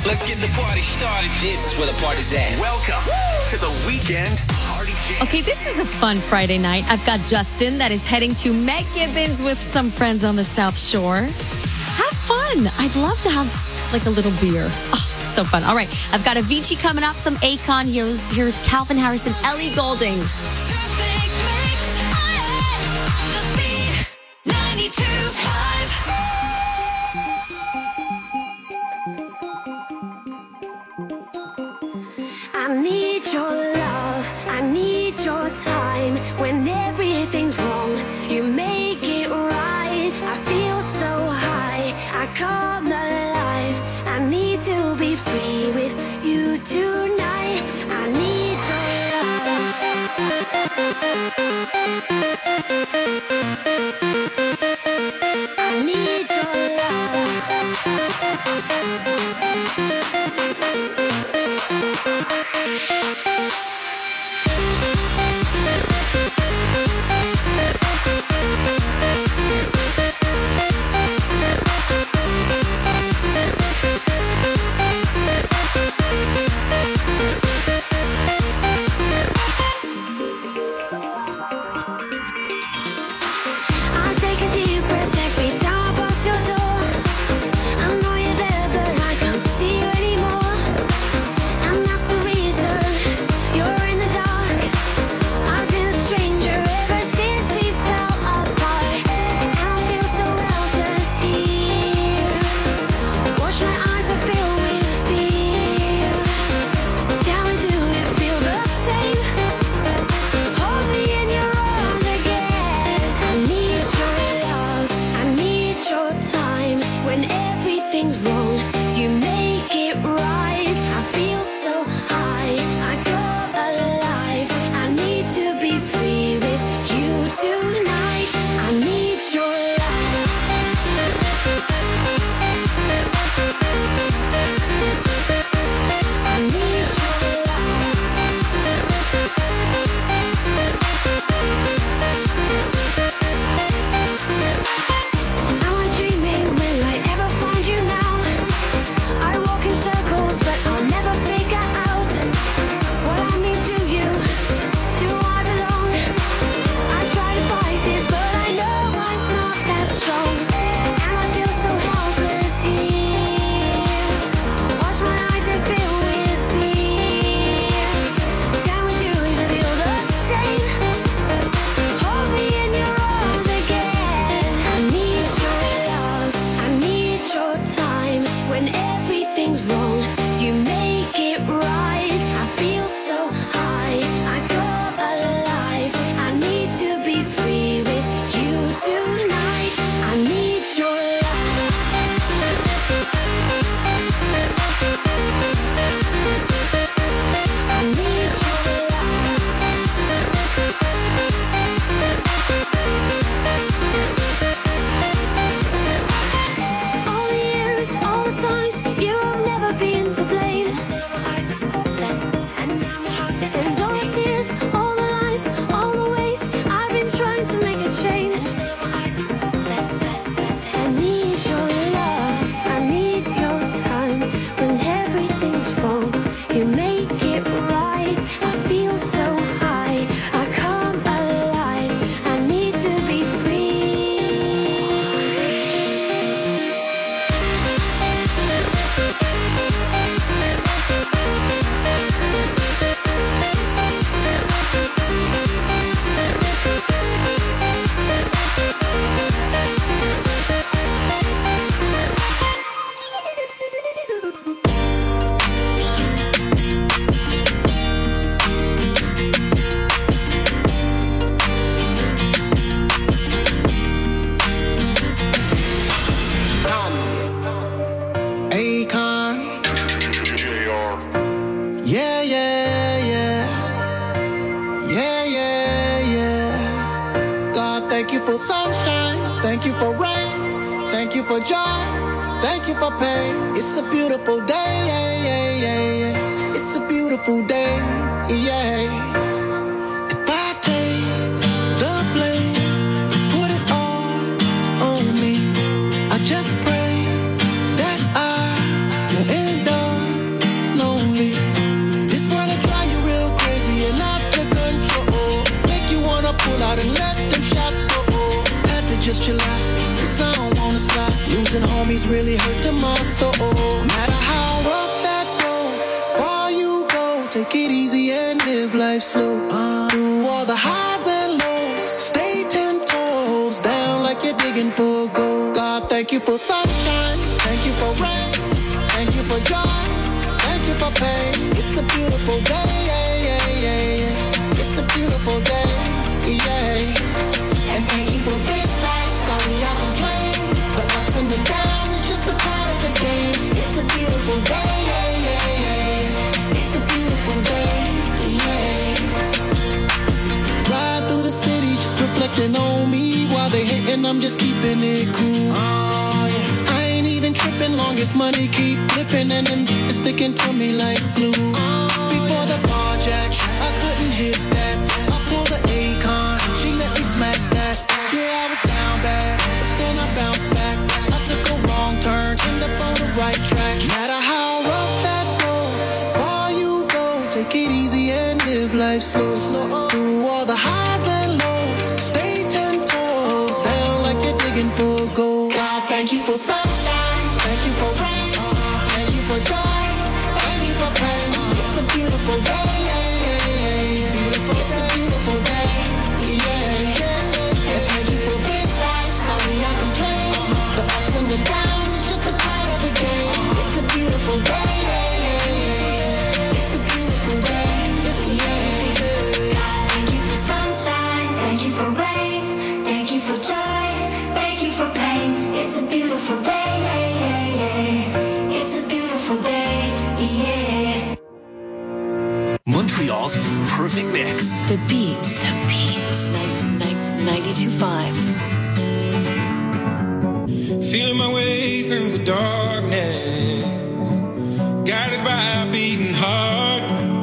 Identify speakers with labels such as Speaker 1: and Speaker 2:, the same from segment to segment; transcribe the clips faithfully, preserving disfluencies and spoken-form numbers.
Speaker 1: Let's get the party started.
Speaker 2: This is where the party's at.
Speaker 1: Welcome to the weekend party jam.
Speaker 3: Okay, this is a fun Friday night. I've got Justin that is heading to Meg Gibbons with some friends on the South Shore. Have fun. I'd love to have like a little beer. Oh, so fun. All right, I've got Avicii coming up, some Akon. Here's, here's Calvin Harris and Ellie Goulding.
Speaker 4: Perfect mix. The beat. ninety-two point five.
Speaker 5: I need your love, I need your time. When everything's wrong, you make it right. I feel so high, I come alive. I need to be free with you tonight. I need your love. I need your I'll take a deep breath every time I pass your door. I know you're there, but I can't see you anymore. And that's the reason you're in the dark. I've been a stranger ever since we fell apart. And I feel so helpless here. Wash my eyes are filled with fear. Tell me, do you feel the same? Hold me in your arms again. I need your love, I need your time. When everything's wrong, you make it right. I feel so high, I come alive. I need to be free with you tonight. I need your love. I need your Am I dreaming? Will I ever find you now? I walk in circles, but I'll never figure out what I mean to you. Do I belong? I try to fight this, but I know I'm not that strong. And I feel so helpless here. Watch my eyes and fill with fear. Tell me, do you feel the same? Hold me in your arms again. I need your love, I need your time. When everything's wrong, you make it right. I feel so high, I come alive. I need to be free with you tonight. I need your love. I need your love. All the years, all the times, you have never been to blame. And all the tears, all the lies, all the ways I've been trying to make a change. I need your love, I need your time. When everything's wrong, you make it right. I feel so high, I come alive. I need to be free.
Speaker 6: Akon. Yeah, yeah, yeah. Yeah, yeah, yeah. God, thank you for sunshine. Thank you for rain. Thank you for joy. Thank you for pain. It's a beautiful day. Yeah, yeah, yeah, yeah. It's a beautiful day. Yeah. If I take the blame, put it all on me. I just pray that I won't end up is really hurting my soul. No matter how rough that road, far you go, take it easy and live life slow. Uh, through all the highs and lows, stay ten toes down like you're digging for gold. God, thank you for sunshine, thank you for rain, thank you for joy, thank you for pain. It's a beautiful day, yeah, yeah, yeah, yeah. It's a beautiful day, yeah. And thank you for this life, sorry I complain. The ups and the downs is just a part of the game. It's a beautiful day, yeah, yeah, yeah. It's a beautiful day, yeah. Ride through the city, just reflecting on me. While they hating, I'm just keeping it cool. Oh, yeah. I ain't even tripping, long as money keep flipping and them sticking to me like glue. Oh, before the carjack, I couldn't hit that. I pulled the Akon, she let me smack that. Yeah, I was down bad, but then I bounced back. I took a wrong turn, ended up on the right track. No matter how rough that road, far you go, take it easy and live life slow. slow. Through all the highs and lows, stay ten toes down like you're digging for gold. God, thank you for sunshine, thank you for rain, thank you for joy, thank you for pain. It's a beautiful day, yeah, yeah, yeah, yeah. It's a beautiful day, yeah, yeah. And thank you for this life, sorry I complain. The ups and the downs is just a part of the game. It's a beautiful day, yeah, yeah, yeah. It's a beautiful day, it's a yeah.
Speaker 5: Thank you for sunshine, thank you for rain, thank you for joy, thank you for pain. It's a beautiful day, yeah, yeah, yeah. It's a beautiful day, yeah.
Speaker 1: Montreal's perfect mix.
Speaker 2: The Beat. The Beat. ninety-two point five.
Speaker 7: Feeling my way through the darkness, guided by a beating heart.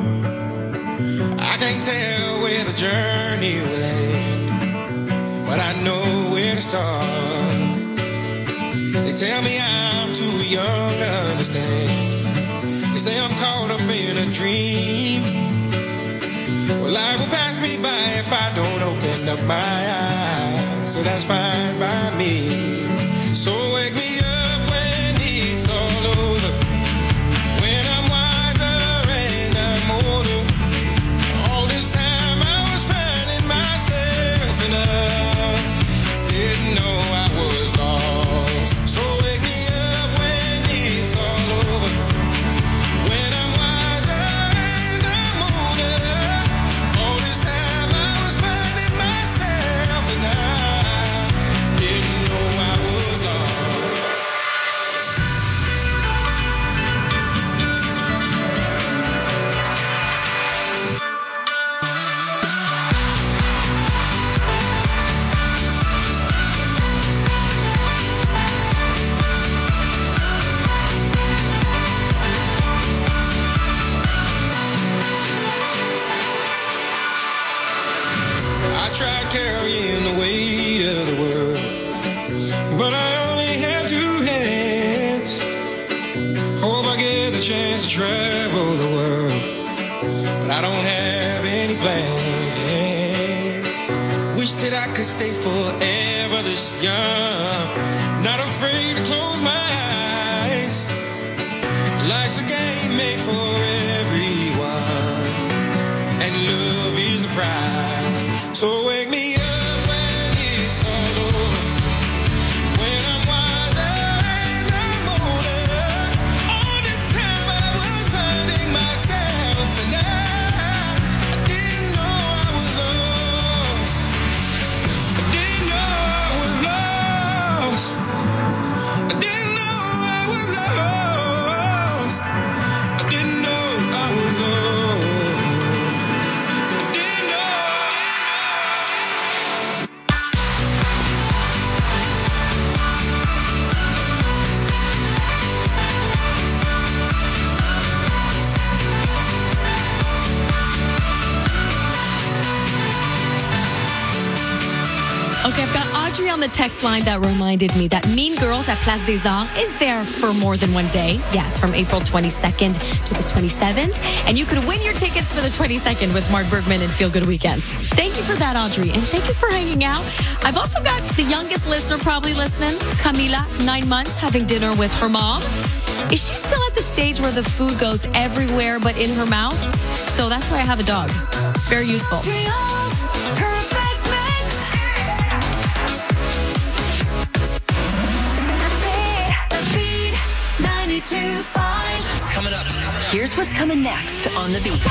Speaker 7: I can't tell where the journey will end, but I know where to start. They tell me I'm too young to understand. They say I'm caught up in a dream. Well, life will pass me by if I don't open up my eyes. So that's fine by me. So wake me up when it's all over, when I'm wiser and I'm older. All this time I was finding myself and I didn't know I was lost. So wake me up when it's all over, when I'm wiser and I'm older. All this time I was finding myself and I didn't know I was lost. I tried carrying the weight of the world, but I only have two hands. Hope I get the chance to travel the world, but I don't have any plans. Wish that I could stay forever this young, not afraid to close my eyes. Life's a game made for everyone, and love is the prize. So wake me up when it's all over, when I'm wiser and I'm older. All this time I was finding myself and I, I didn't know I was lost. I didn't know I was lost.
Speaker 3: on the text line that reminded me that Mean Girls at Place des Arts is there for more than one day. Yeah, it's from April twenty-second to the twenty-seventh. And you could win your tickets for the twenty-second with Mark Bergman and Feel Good Weekends. Thank you for that, Audrey. And thank you for hanging out. I've also got the youngest listener probably listening, Camila, nine months, having dinner with her mom. Is she still at the stage where the food goes everywhere but in her mouth? So that's why I have a dog. It's very useful.
Speaker 4: Montreal's perfect mix. The Beat ninety-two point five.
Speaker 1: Coming up.
Speaker 2: Here's what's coming next on The Beat.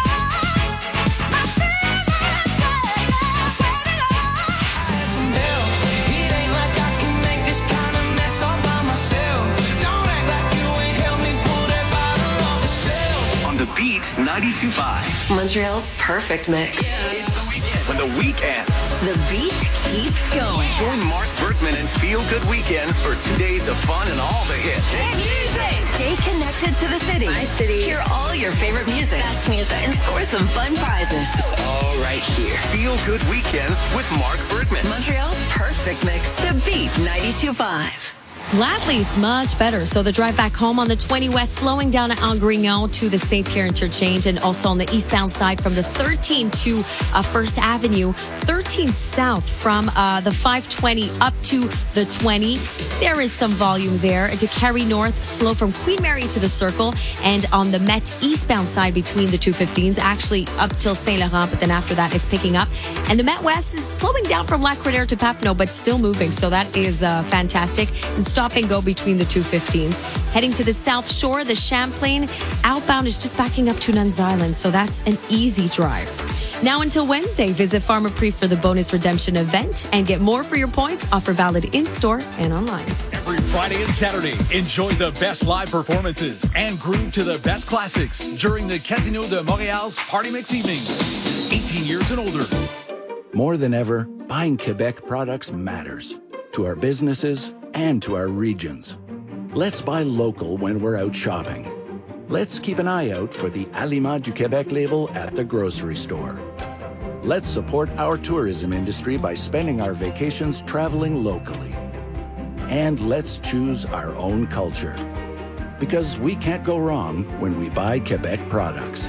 Speaker 1: On The Beat ninety-two point five.
Speaker 2: Montreal's perfect mix.
Speaker 1: It's the weekend. When the week ends.
Speaker 2: The Beat keeps going.
Speaker 1: Join Mark Bergman and Feel Good Weekends for two days of fun and all the hits.
Speaker 2: Music. Stay connected to the city.
Speaker 8: My city.
Speaker 2: Hear all your favorite music.
Speaker 8: Best music.
Speaker 2: And score some fun prizes.
Speaker 1: It's all right here. Feel Good Weekends with Mark Bergman.
Speaker 2: Montreal's perfect mix. The Beat ninety-two point five.
Speaker 3: Gladly, it's much better. So the drive back home on the twenty West, slowing down at Angrignon to the Saint Pierre interchange, and also on the eastbound side from the thirteen to uh, First Avenue, thirteen south from uh, the five twenty up to the twenty. There is some volume there. To Carry North, slow from Queen Mary to the Circle, and on the Met eastbound side between the two fifteens, actually up till Saint Laurent, but then after that it's picking up. And the Met West is slowing down from Lac Credere to Papineau, but still moving. So that is uh, fantastic. And stop and go between the two fifteens. Heading to the South Shore, the Champlain outbound is just backing up to Nuns Island, so that's an easy drive. Now until Wednesday, visit Pharmaprix for the bonus redemption event and get more for your points. Offer valid in-store and online.
Speaker 9: Every Friday and Saturday, enjoy the best live performances and groove to the best classics during the Casino de Montréal's Party Mix evenings. eighteen years and older.
Speaker 10: More than ever, buying Quebec products matters to our businesses and to our regions. Let's buy local when we're out shopping. Let's keep an eye out for the Aliments du Québec label at the grocery store. Let's support our tourism industry by spending our vacations traveling locally. And let's choose our own culture. Because we can't go wrong when we buy Quebec products.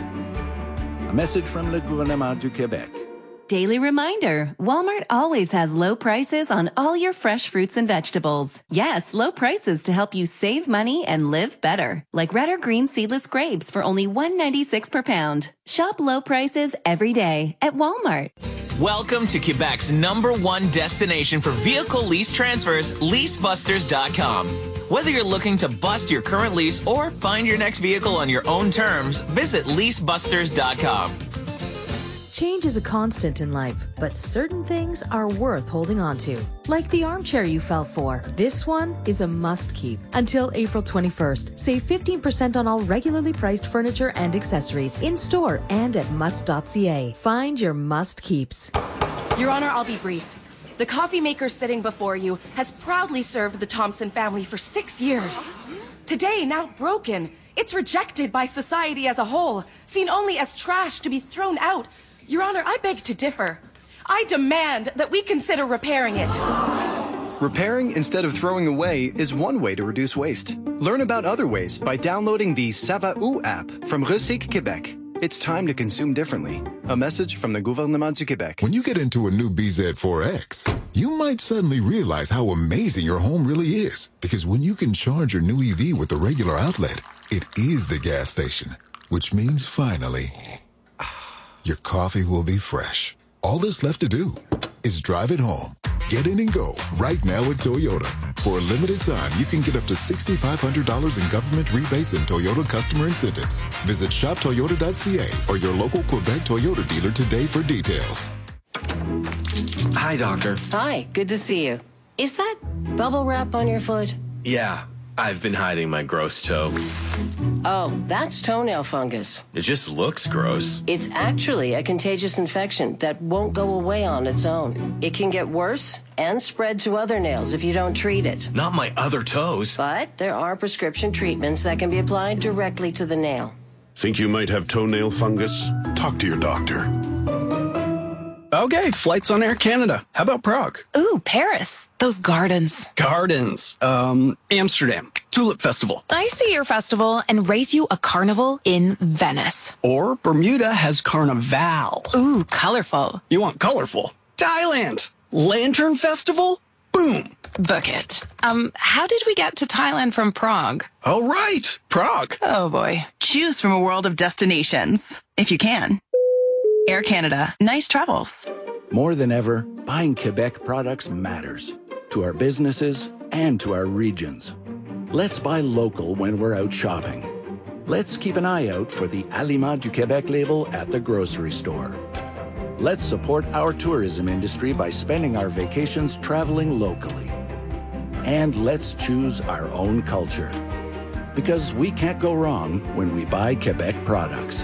Speaker 10: A message from Le Gouvernement du Québec.
Speaker 11: Daily reminder, Walmart always has low prices on all your fresh fruits and vegetables. Yes, low prices to help you save money and live better. Like red or green seedless grapes for only one dollar and ninety-six cents per pound. Shop low prices every day at Walmart.
Speaker 12: Welcome to Quebec's number one destination for vehicle lease transfers, lease busters dot com. Whether you're looking to bust your current lease or find your next vehicle on your own terms, visit lease busters dot com.
Speaker 13: Change is a constant in life, but certain things are worth holding on to. Like the armchair you fell for. This one is a must-keep. Until April twenty-first, save fifteen percent on all regularly priced furniture and accessories in-store and at must dot c a. Find your must-keeps.
Speaker 14: Your Honor, I'll be brief. The coffee maker sitting before you has proudly served the Thompson family for six years. Today, now broken, it's rejected by society as a whole, seen only as trash to be thrown out. Your Honor, I beg to differ. I demand that we consider repairing it.
Speaker 15: Repairing instead of throwing away is one way to reduce waste. Learn about other ways by downloading the Sava-U app from Recyc Québec. It's time to consume differently. A message from the Gouvernement du Québec.
Speaker 16: When you get into a new B Z four X, you might suddenly realize how amazing your home really is. Because when you can charge your new E V with a regular outlet, it is the gas station. Which means finally, your coffee will be fresh. All that's left to do is drive it home. Get in and go right now at Toyota. For a limited time, you can get up to six thousand five hundred dollars in government rebates and Toyota customer incentives. Visit shop toyota dot c a or your local Quebec Toyota dealer today for details.
Speaker 17: Hi, doctor.
Speaker 8: Hi, good to see you. Is that bubble wrap on your foot?
Speaker 17: Yeah, I've been hiding my gross toe.
Speaker 8: Oh, that's toenail fungus.
Speaker 17: It just looks gross.
Speaker 8: It's actually a contagious infection that won't go away on its own. It can get worse and spread to other nails if you don't treat it.
Speaker 17: Not my other toes.
Speaker 8: But there are prescription treatments that can be applied directly to the nail.
Speaker 18: Think you might have toenail fungus? Talk to your doctor. Okay, flights on Air Canada. How about Prague?
Speaker 19: Ooh, Paris. Those gardens.
Speaker 18: Gardens. Um, Amsterdam. Tulip Festival.
Speaker 19: I see your festival and raise you a carnival in Venice.
Speaker 18: Or Bermuda has Carnival.
Speaker 19: Ooh, colorful.
Speaker 18: You want colorful? Thailand. Lantern Festival? Boom.
Speaker 19: Book it. Um, how did we get to Thailand from Prague?
Speaker 18: Oh, right. Prague.
Speaker 19: Oh, boy.
Speaker 20: Choose from a world of destinations, if you can. Air Canada. Nice travels.
Speaker 10: More than ever, buying Quebec products matters to our businesses and to our regions. Let's buy local when we're out shopping. Let's keep an eye out for the Aliments du Québec label at the grocery store. Let's support our tourism industry by spending our vacations traveling locally. And let's choose our own culture. Because we can't go wrong when we buy Quebec products.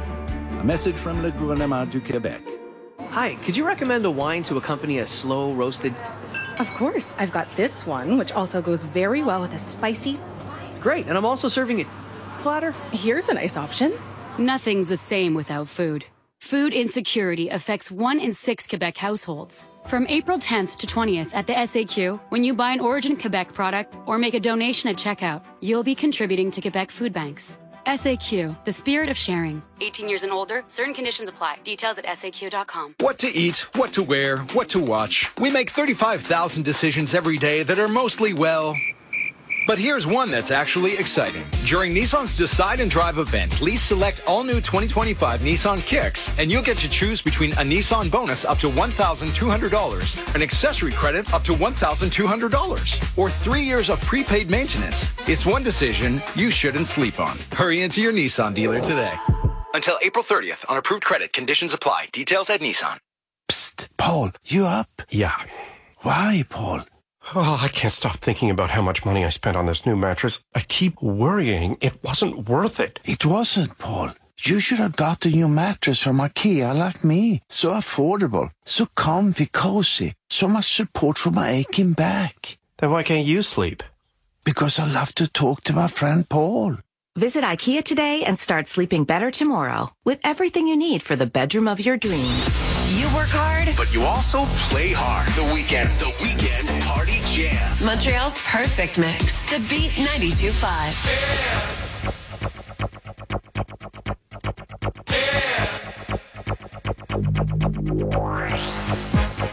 Speaker 10: A message from Le Gouvernement du Québec.
Speaker 21: Hi, could you recommend a wine to accompany a slow roasted?
Speaker 22: Of course, I've got this one, which also goes very well with a spicy.
Speaker 21: Great, and I'm also serving a platter.
Speaker 22: Here's a nice option.
Speaker 23: Nothing's the same without food. Food insecurity affects one in six Quebec households. From April tenth to twentieth at the S A Q, when you buy an Origin Quebec product or make a donation at checkout, you'll be contributing to Quebec food banks. S A Q, the spirit of sharing. eighteen years and older, certain conditions apply. Details at S A Q dot com.
Speaker 24: What to eat, what to wear, what to watch. We make thirty-five thousand decisions every day that are mostly, well... But here's one that's actually exciting. During Nissan's Decide and Drive event, lease select all new twenty twenty-five Nissan Kicks, and you'll get to choose between a Nissan bonus up to one thousand two hundred dollars, an accessory credit up to one thousand two hundred dollars, or three years of prepaid maintenance. It's one decision you shouldn't sleep on. Hurry into your Nissan dealer today. Until April thirtieth, on approved credit, conditions apply. Details at Nissan.
Speaker 25: Psst, Paul, you up?
Speaker 26: Yeah.
Speaker 25: Why, Paul?
Speaker 26: Oh, I can't stop thinking about how much money I spent on this new mattress. I keep worrying it wasn't worth it.
Speaker 25: It wasn't, Paul. You should have got a new mattress from IKEA like me. So affordable, so comfy, cozy, so much support for my aching back.
Speaker 26: Then why can't you sleep?
Speaker 25: Because I love to talk to my friend Paul.
Speaker 27: Visit IKEA today and start sleeping better tomorrow with everything you need for the bedroom of your dreams.
Speaker 1: You work hard, but you also play hard. The weekend. The weekend party jam.
Speaker 2: Montreal's perfect mix. The Beat ninety-two point five.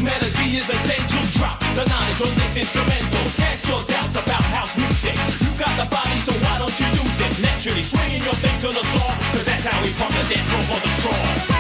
Speaker 3: melody is a central drop. The knowledge on this instrumental. Cast your doubts about house music. You got the body, so why don't you use it? Naturally swinging your thing to the saw, cause that's how we pump the dance floor for the straw.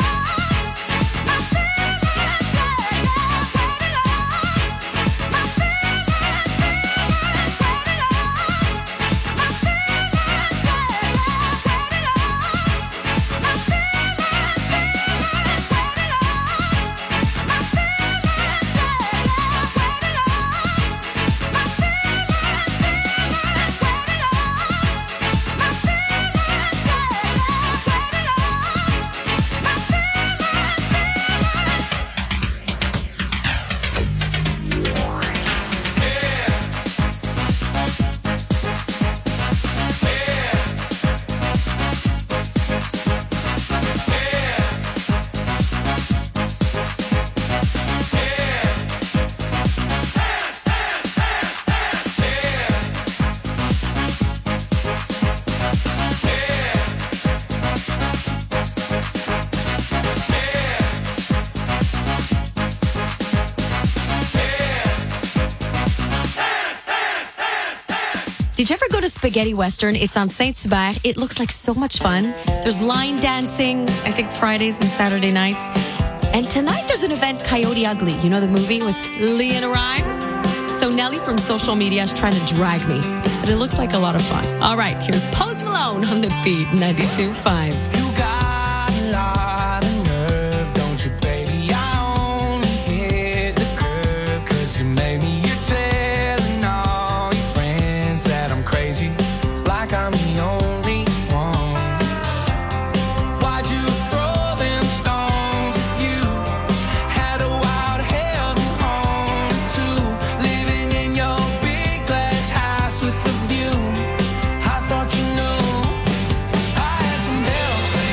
Speaker 4: Did you ever go to Spaghetti Western? It's on Saint-Hubert. It looks like so much fun. There's line dancing, I think Fridays and Saturday nights. And tonight there's an event, Coyote Ugly. You know the movie with Leanne Rimes? So Nelly from social media is trying to drag me. But it looks like a lot of fun. All right, here's Post Malone on the beat, ninety-two point five.
Speaker 5: You got a lot of nerve, don't you, baby? I only hit the curb cause you made me. You're telling all your friends that I'm crazy, like I'm the only one. Why'd you throw them stones at you? Had a wild heaven on too, living in your big glass house with the view. I thought you knew I had some help.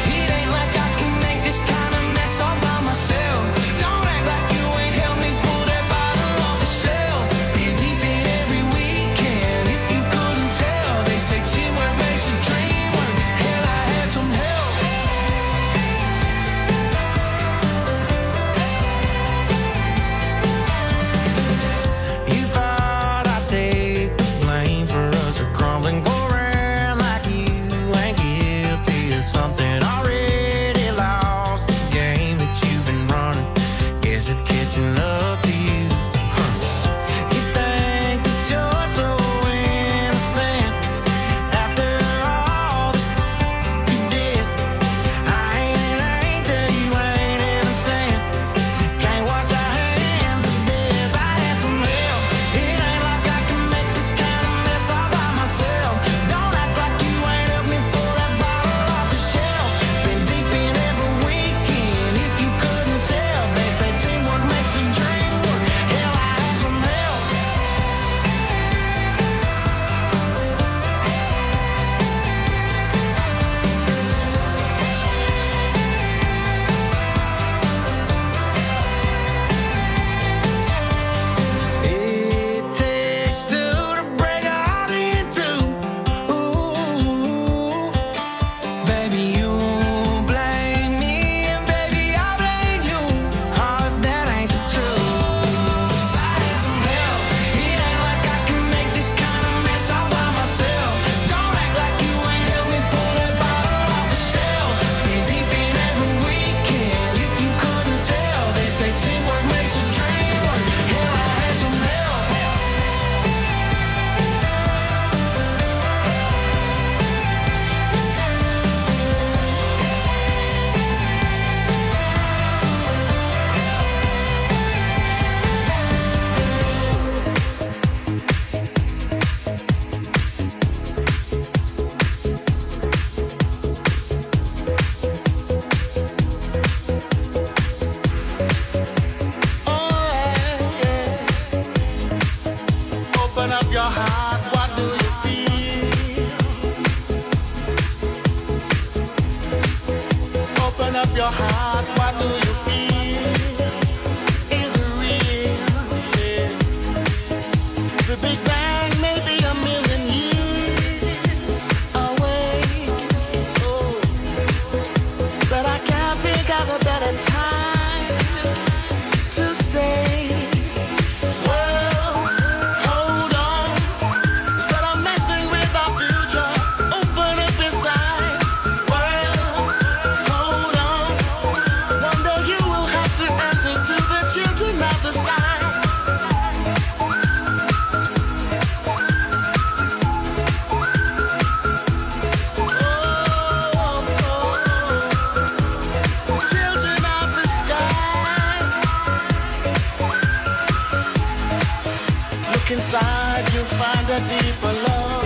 Speaker 5: inside you'll find a deeper love.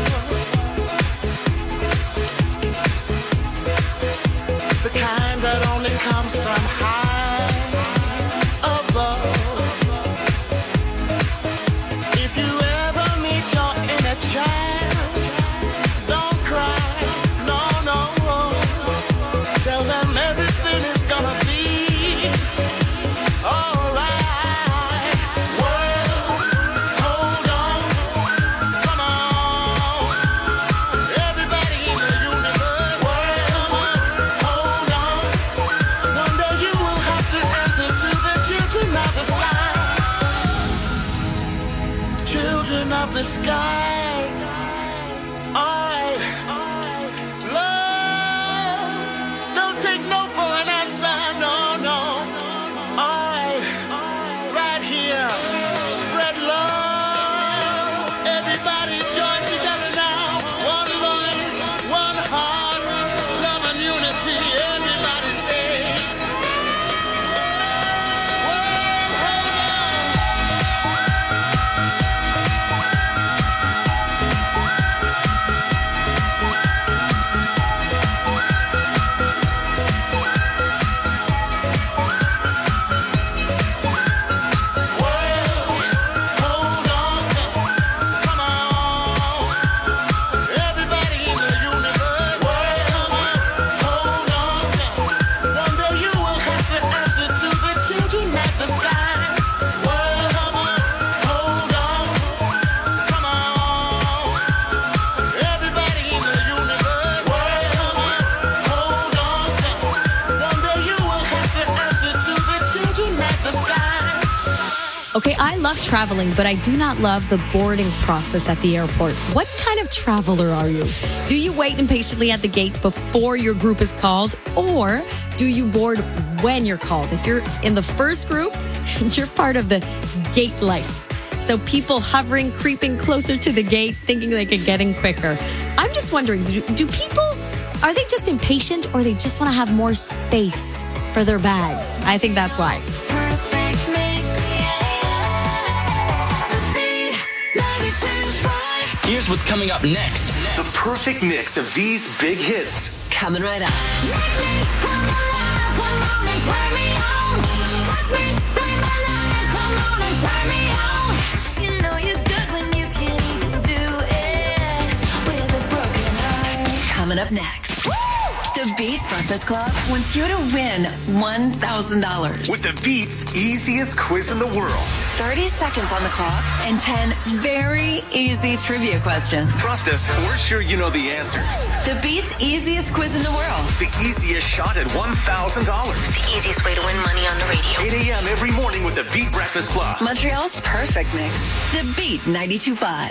Speaker 5: The kind that only comes from high above. If you ever meet your inner child, don't cry, no, no. Tell them everything is gonna be alright. World, hold on, come on. Everybody in the universe, world, hold on. One day you will have to answer to the children of the sky. Children of the sky. Alright. Love. Don't take no for an answer. No, no. Alright. Right here. Spread love. Everybody join together now. One voice, one heart. Love and unity. Everybody say. World, hold on. Hold on, come on. Everybody in the universe, hold on. One day you will have to answer to the children of the sky. Hold on, come on. Everybody in the universe, hold on. One day you will have to answer to the children of the sky.
Speaker 4: Okay, I love traveling, but I do not love the boarding process at the airport. What kind of traveler are you? Do you wait impatiently at the gate before your group is called? Or do you board when you're called? If you're in the first group, you're part of the gate lice. So people hovering, creeping closer to the gate, thinking they could get in quicker. I'm just wondering, do, do people, are they just impatient or they just want to have more space for their bags? I think that's why.
Speaker 2: Perfect mix. The Beat ninety-two point five.
Speaker 1: Here's what's coming up next. The perfect mix of these big hits.
Speaker 2: Coming right up. Make me come alive, come on and turn me on. Watch me save my life, come on and turn me on. You know you're good when you can even do it with a broken heart.
Speaker 20: Coming up next. The Beat Breakfast Club wants you to win one thousand dollars.
Speaker 1: With the Beat's easiest quiz in the world.
Speaker 20: thirty seconds on the clock and ten very easy trivia questions.
Speaker 1: Trust us, we're sure you know the answers.
Speaker 20: The Beat's easiest quiz in the world.
Speaker 1: The easiest shot at one thousand dollars.
Speaker 2: The easiest way to win money on the radio.
Speaker 1: eight a.m. every morning with the Beat Breakfast Club.
Speaker 20: Montreal's perfect mix. The Beat ninety-two point five.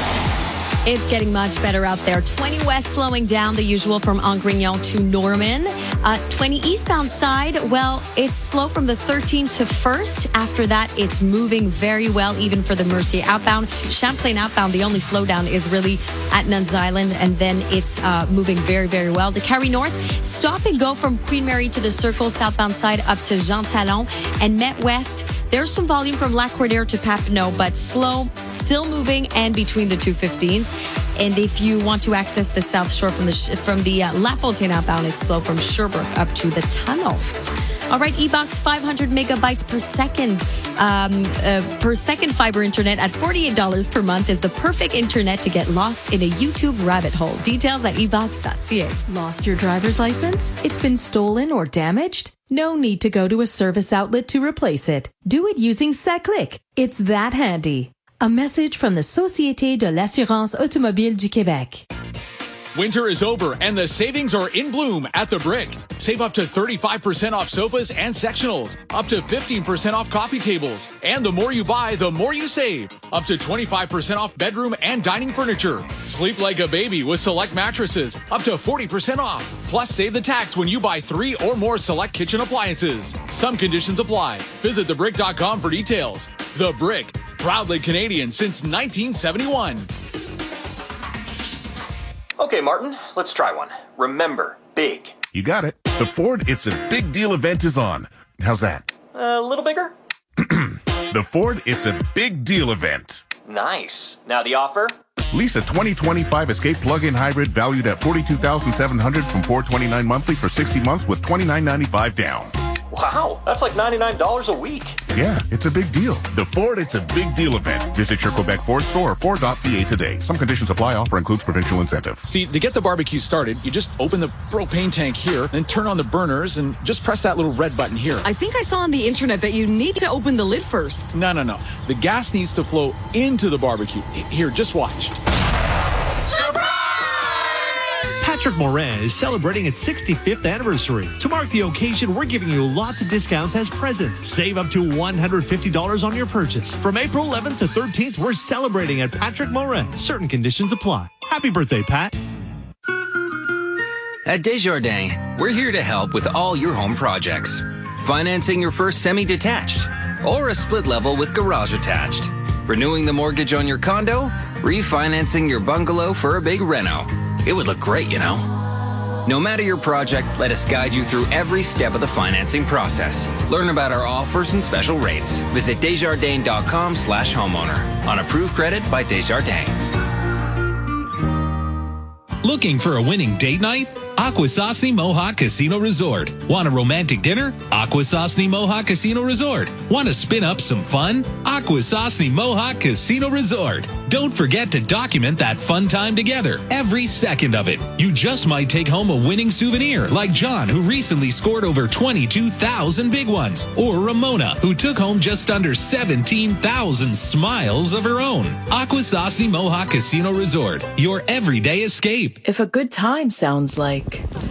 Speaker 4: It's getting much better out there. twenty west slowing down the usual from Angrignon to Norman. Uh, twenty eastbound side, well, it's slow from the thirteenth to first. After that, it's moving very well, even for the Mercier outbound. Champlain outbound, the only slowdown is really at Nuns Island, and then it's uh, moving very, very well. To Carrie North, stop and go from Queen Mary to the Circle, southbound side up to Jean Talon. And Met West, there's some volume from Lac-Cordaire to Papineau, but slow, still moving, and between the two fifteens. And if you want to access the South Shore from the from the uh, La Fontaine outbound, it's slow from Sherbrooke up to the tunnel. All right, E-Box five hundred megabytes per second um, uh, per second fiber internet at forty-eight dollars per month is the perfect internet to get lost in a YouTube rabbit hole. Details at e box dot c a.
Speaker 6: Lost your driver's license? It's been stolen or damaged? No need to go to a service outlet to replace it. Do it using SACLIC. It's that handy. A message from the Société de l'Assurance Automobile du Québec.
Speaker 7: Winter is over and the savings are in bloom at The Brick. Save up to thirty-five percent off sofas and sectionals, up to fifteen percent off coffee tables. And the more you buy, the more you save. Up to twenty-five percent off bedroom and dining furniture. Sleep like a baby with select mattresses, up to forty percent off. Plus, save the tax when you buy three or more select kitchen appliances. Some conditions apply. Visit the brick dot com for details. The Brick, proudly Canadian since nineteen seventy-one.
Speaker 9: Okay, Martin, let's try one. Remember, big.
Speaker 11: You got it. The Ford It's a Big Deal event is on. How's that?
Speaker 9: A little bigger?
Speaker 11: The Ford It's a Big Deal event.
Speaker 9: Nice. Now the offer?
Speaker 11: Lease a twenty twenty-five Escape plug-in hybrid valued at forty-two thousand seven hundred dollars from four hundred twenty-nine dollars monthly for sixty months with twenty-nine ninety-five down.
Speaker 9: Wow, that's like ninety-nine dollars a week.
Speaker 11: Yeah, it's a big deal. The Ford It's a Big Deal event. Visit your Quebec Ford store or Ford dot C A today. Some conditions apply. Offer includes provincial incentive.
Speaker 7: See, to get the barbecue started, you just open the propane tank here, then turn on the burners and just press that little red button here.
Speaker 8: I think I saw on the internet that you need to open the lid first.
Speaker 7: No, no, no. The gas needs to flow into the barbecue. Here, just watch.
Speaker 12: Patrick Morin is celebrating its sixty-fifth anniversary. To mark the occasion, we're giving you lots of discounts as presents. Save up to one hundred fifty dollars on your purchase. From April eleventh to thirteenth, we're celebrating at Patrick Morin. Certain conditions apply. Happy birthday, Pat.
Speaker 13: At Desjardins, we're here to help with all your home projects. Financing your first semi-detached or a split level with garage attached. Renewing the mortgage on your condo, refinancing your bungalow for a big reno. It would look great, you know. No matter your project, let us guide you through every step of the financing process. Learn about our offers and special rates. Visit Desjardins.com slash homeowner. On approved credit by Desjardins.
Speaker 14: Looking for a winning date night? Akwesasne Mohawk Casino Resort. Want a romantic dinner? Akwesasne Mohawk Casino Resort. Want to spin up some fun? Akwesasne Mohawk Casino Resort. Don't forget to document that fun time together, every second of it. You just might take home a winning souvenir, like John, who recently scored over twenty-two thousand big ones, or Ramona, who took home just under seventeen thousand smiles of her own. Akwesasne Mohawk Casino Resort, your everyday escape.
Speaker 15: If a good time sounds like,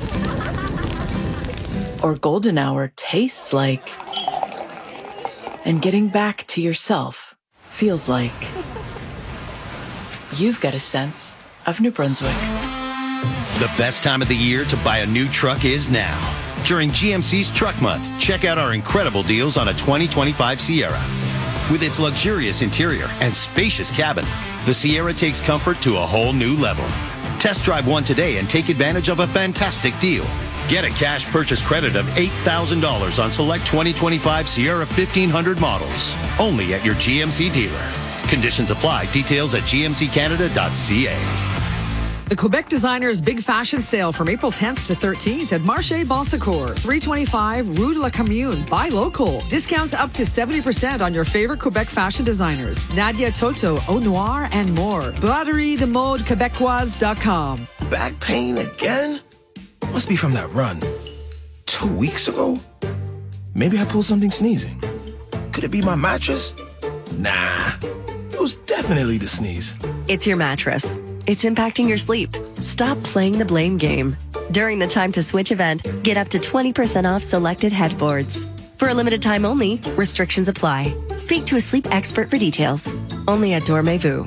Speaker 15: or golden hour tastes like, and getting back to yourself feels like, you've got a sense of New Brunswick.
Speaker 16: The best time of the year to buy a new truck is now. During G M C's Truck Month, check out our incredible deals on a twenty twenty-five Sierra. With its luxurious interior and spacious cabin, the Sierra takes comfort to a whole new level. Test drive one today and take advantage of a fantastic deal. Get a cash purchase credit of eight thousand dollars on select twenty twenty-five Sierra fifteen hundred models. Only at your G M C dealer. Conditions apply. Details at G M C Canada dot C A.
Speaker 8: The Quebec Designers Big Fashion Sale from April tenth to thirteenth at Marché Bonsecours, three twenty-five Rue de la Commune. Buy local. Discounts up to seventy percent on your favorite Quebec fashion designers. Nadia Toto, Au Noir, and more. Braderie de Mode Québécoise dot com.
Speaker 17: Back pain again? Must be from that run. Two weeks ago? Maybe I pulled something sneezing. Could it be my mattress? Nah. It was definitely the sneeze.
Speaker 28: It's your mattress. It's impacting your sleep. Stop playing the blame game. During the Time to Switch event, get up to twenty percent off selected headboards. For a limited time only, restrictions apply. Speak to a sleep expert for details. Only at Dormez-vous.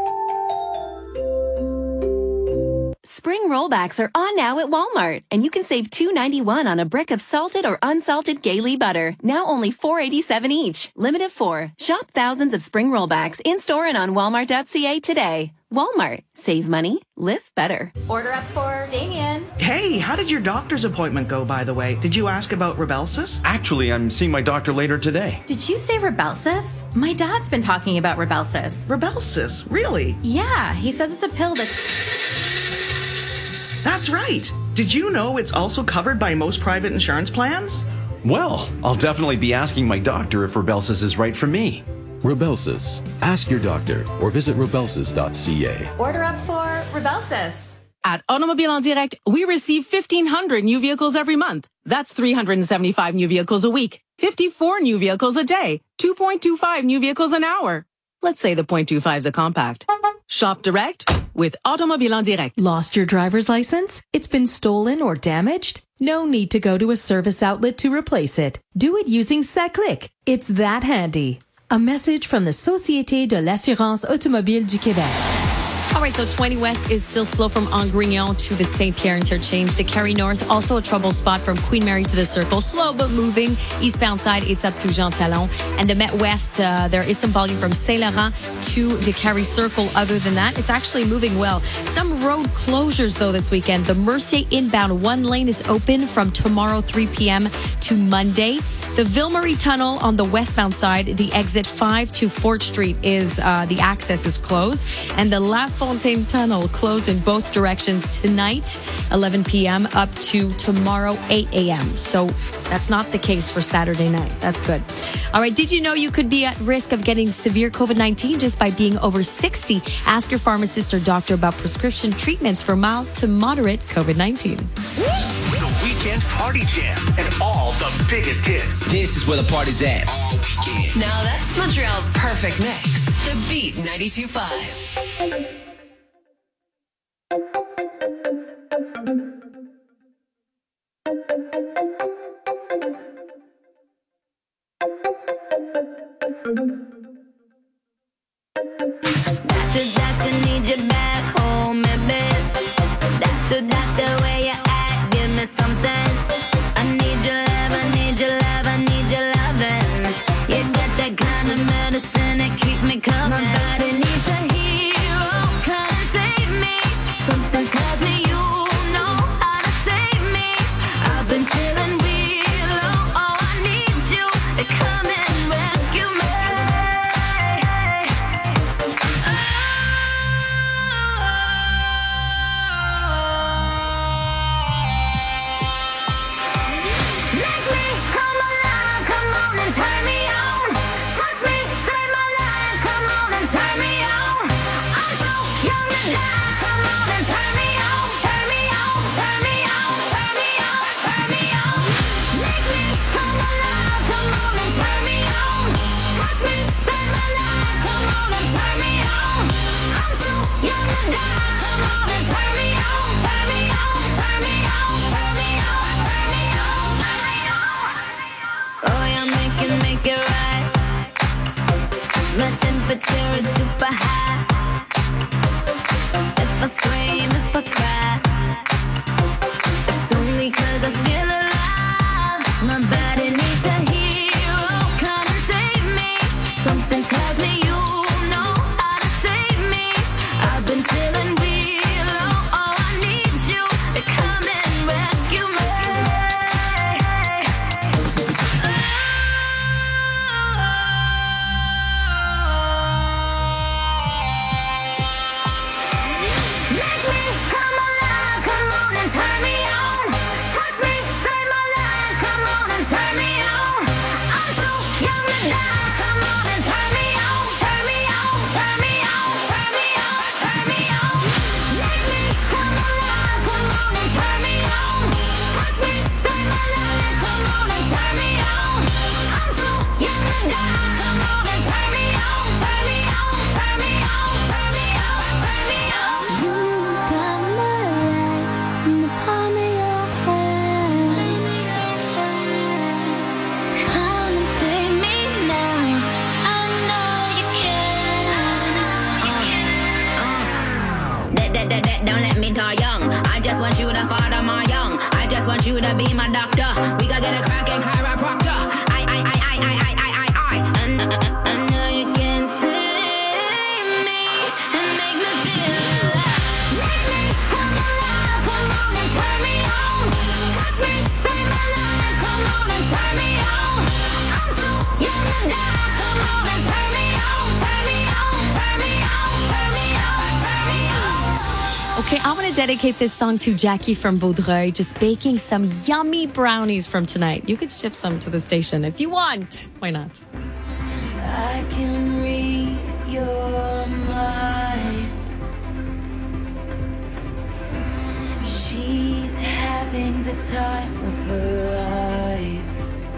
Speaker 29: Spring rollbacks are on now at Walmart, and you can save two ninety-one on a brick of salted or unsalted Gailey butter. Now only four eighty-seven each. Limit of four. Shop thousands of spring rollbacks in-store and on Walmart dot C A today. Walmart. Save money. Live better.
Speaker 30: Order up for Damien.
Speaker 31: Hey, how did your doctor's appointment go, by the way? Did you ask about Rybelsus?
Speaker 32: Actually, I'm seeing my doctor later today.
Speaker 30: Did you say Rybelsus? My dad's been talking about Rybelsus.
Speaker 31: Rybelsus? Really?
Speaker 30: Yeah, he says it's a pill that's...
Speaker 31: That's right. Did you know it's also covered by most private insurance plans?
Speaker 32: Well, I'll definitely be asking my doctor if Rybelsus is right for me.
Speaker 33: Rybelsus. Ask your doctor or visit Rybelsus dot C A.
Speaker 30: Order up for Rybelsus.
Speaker 34: At Automobile en Direct, we receive fifteen hundred new vehicles every month. That's three hundred seventy-five new vehicles a week, fifty-four new vehicles a day, two point two five new vehicles an hour. Let's say the point two five is a compact. Shop direct with Automobile en Direct.
Speaker 6: Lost your driver's license? It's been stolen or damaged? No need to go to a service outlet to replace it. Do it using SACLIC. It's that handy. A message from the Société de l'Assurance Automobile du Québec.
Speaker 4: All right, so twenty West is still slow from Angrignon to the Saint Pierre interchange. To Carrie North, also a trouble spot from Queen Mary to the Circle. Slow but moving. Eastbound side, it's up to Jean Talon. And the Met West, uh, there is some volume from Saint Laurent to the Carrie Circle. Other than that, it's actually moving well. Some road closures, though, this weekend. The Mercier inbound one lane is open from tomorrow three p.m. to Monday. The Ville-Marie Tunnel on the westbound side, the exit five to Fort Street is, uh, the access is closed. And the La Fontaine Tunnel closed in both directions tonight, eleven p.m. up to tomorrow, eight a.m. So that's not the case for Saturday night. That's good. All right. Did you know you could be at risk of getting severe COVID nineteen just by being over sixty? Ask your pharmacist or doctor about prescription treatments for mild to moderate COVID nineteen.
Speaker 1: The Weekend Party Jam and all the biggest hits.
Speaker 2: This is where the party's at all weekend.
Speaker 20: Now that's Montreal's perfect mix. The Beat ninety-two point five.
Speaker 3: Doctor, doctor, need you back home, baby. Doctor, doctor, where you at? Give me something. I need your love, I need your love, I need your loving. You got that kind of medicine that keep me coming. My body needs a hero, come and save me. Something tells me you know how to save me. I've been feeling real low, oh, I need you to come and rescue me. My temperature is super high. If I scream, if I cry, it's only 'cause I feel alive. My body needs a hero, come and save me. Something tells me you know how to save me. I've been feeling real low, oh, I need you to come and rescue me. Don't let me die young. I just want you to father my young. I just want you to be my doctor. We gotta get a crackin' chiropractor. I, I, I, I, I, I, I, I, I. And I know you can save me and make me feel alive. Make me come alive. Come on and turn me on. Touch me, save my life. Come on and turn me on. I'm so young to die. Come on and turn me on. Turn me on. Turn me on. Turn me on. Turn me on.
Speaker 4: Okay, I want to dedicate this song to Jackie from Vaudreuil, just baking some yummy brownies from tonight. You could ship some to the station if you want. Why not?
Speaker 3: I can read your mind. She's having the time of her life.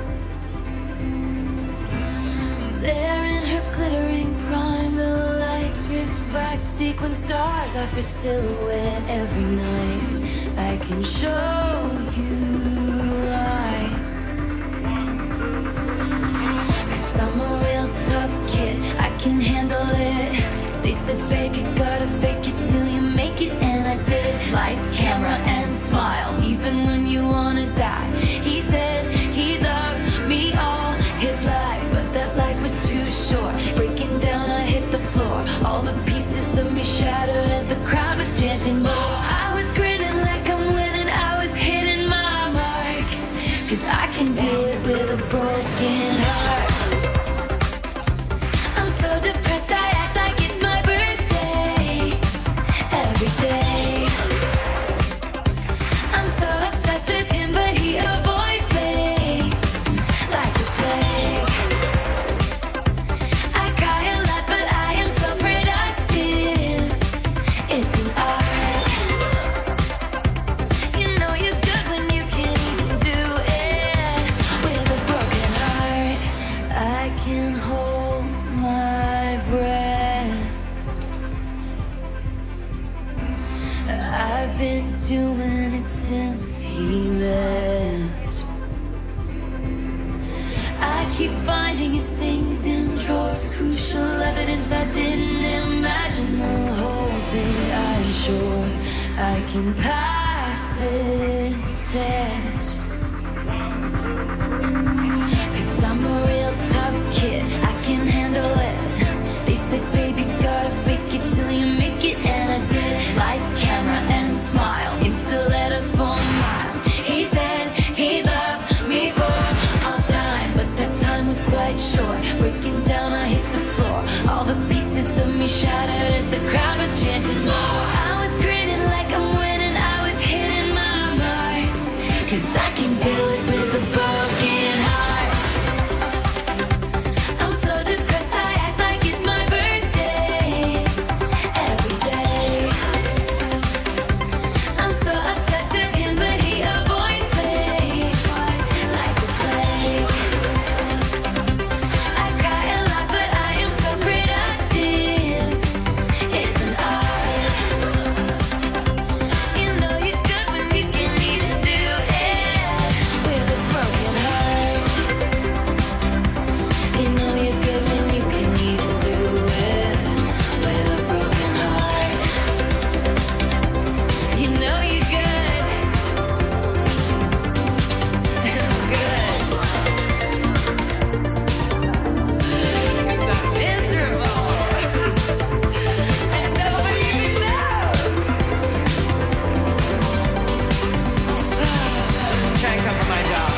Speaker 3: There in her glittering prime, the lights reflect sequin stars off her silhouette every night. I can show you lies, 'cause I'm a real tough kid, I can handle it. They said, babe, you gotta fake it till you make it, and I did. Lights, camera, and smile, even when you wanna die. He said he loved me all his life, but that life was too short. Breaking down, I hit the floor. All the pieces of me shattered as the crowd was chanting more. I was grinning like I'm winning, I was hitting my marks, 'cause I can do it with a broken
Speaker 5: I've been doing it since he left. I keep finding his things in drawers, crucial evidence I didn't imagine the whole thing. I'm sure I can pass this test, 'cause I'm a real tough kid, I can handle it. They said, baby, gotta fake it till you make it, and I did. Lights, camera, and smile, Insta letters for miles. He said he loved me for all time, but that time was quite short. Breaking down, I hit the floor. All the pieces of me shattered as the crowd was chanting more. I was grinning like I'm winning, I was hitting my marks, 'cause I can do it with a broken heart. I'm so depressed, I act like it's my birthday every day. I'm so obsessed with him, but he avoids me like the plague. I cry a lot, but I am so productive. It's an art. You know you're good when you can even do it with a broken heart. You know you're good when you can even do it with a broken heart. You know you're good. Good. 'Cause I'm miserable. And nobody even knows.
Speaker 7: Try and cover my job.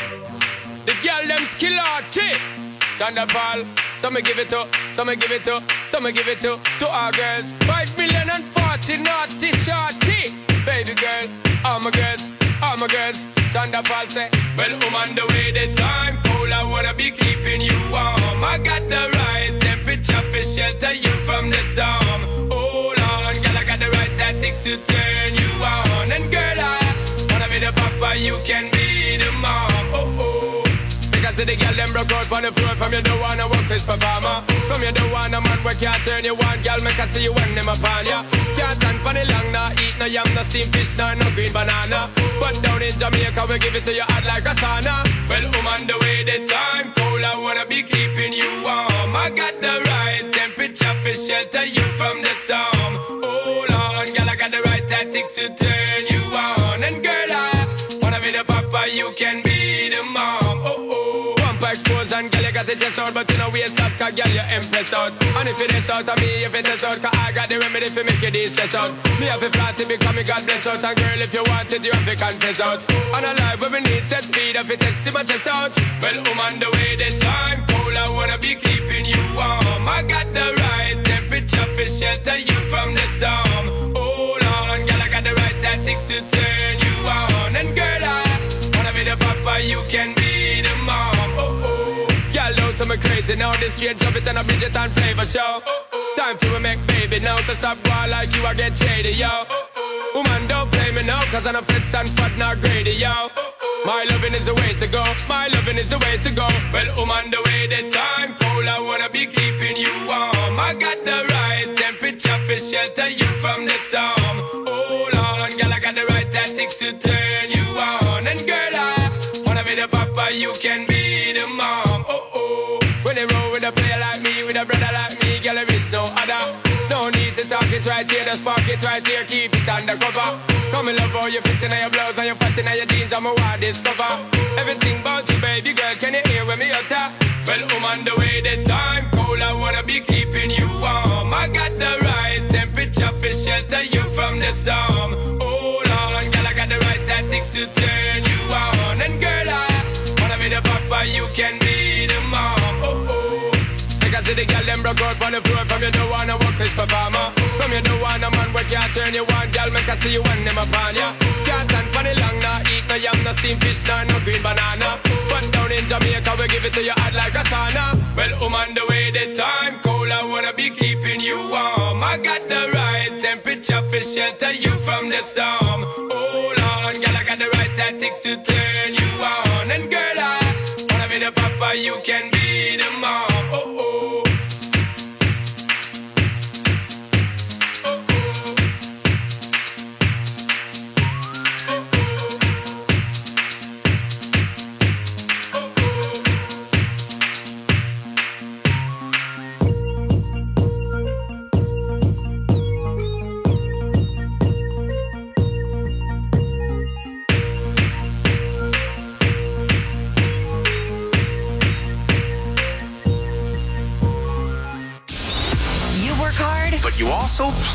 Speaker 7: The girl them skill arty. Shonda Paul, some me give it to, some me give it to, some me give it to, to our girls. Five million and forty naughty shorty. Baby girl, all my girls, all my girls. Shonda Paul say, well, I'm on the way, the time cold, I wanna be keeping you warm. I got the right temperature for shelter you from the storm. Hold on, girl, I got the right tactics to turn you on. And girl, I wanna be the papa, you can be the mom. Oh, oh. Because the girl them broke out on the floor. From you don't wanna work this performer. From you don't wanna man where can't turn you on. Girl, make I see you when them upon ya. Can't stand for the long, nah eat no yam, no steamed fish, nah no green banana. But down in Jamaica we give it to you hot like a sauna. Well, I'm on the way, the time cold, I wanna be keeping you warm. I got the right temperature for shelter you from the storm. Hold on, girl, I got the right tactics to turn you on. And girl, I wanna be the papa, you can be the mom. Oh, oh. Bumper expose and girl, you got the chest out, but you know we soft, cause girl, you impressed out. And if it is out of me, if it is out, cause I got the remedy for make it stress out. Me have a flat to become me God bless out. And girl, if you want it, you have to confess out. And a life where we need set speed, if it is to my chest out. Well, I'm on the way, the time cold, I wanna be keeping you warm. I got the right temperature for shelter you from the storm. Hold on, girl, I got the right tactics to turn you on. And girl, I wanna be the papa, you can be the mom. Oh, oh. Y'all know some crazy now. This straight drop it and a Bridget and flavor show. Oh, oh. Time for we make baby now. To stop war like you, I get shady, yo. Oh, oh. Woman, don't play me now, cause I'm a fits and fat, not greedy, yo. Oh, oh. My loving is the way to go. My loving is the way to go. Well, I'm on the way, the time cold, I wanna be keeping you warm. I got the right temperature for shelter you from the storm. Hold on, girl, I got the right tactics to turn you on. And girl, I wanna be the papa, you can be the mom. Oh, oh. When they roll with a player like me, with a brother like me, girl, there is no other. No need to talk it right here, just spark it right here, keep it undercover. Come and love how you fit in your blouse and you fat in your jeans, I'm a wild discover. Everything about you, baby girl, can you hear when me utter? Well, I'm on the way, the time cold, I wanna be keeping you warm. I got the right temperature for shelter you from the storm. Hold on, girl, I got the right tactics to turn you on. And girl, I wanna be the papa, you can be the mom. Oh, oh. Because the girl them broke out on the floor. From you don't wanna work this performer. From you don't wanna man where can't turn you on. Girl, make I see you when them upon ya. Can't stand for the long, nah eat no yam, no steamed fish, nah no green banana. But down in Jamaica we give it to you hot like a sauna. Well, I'm on the way, the time cold, I wanna be keeping you warm. I got the right temperature for shelter you from the storm. Hold on, girl, I got the right tactics to turn you on. And girl, I wanna be the papa, you can be the mom. Oh, oh.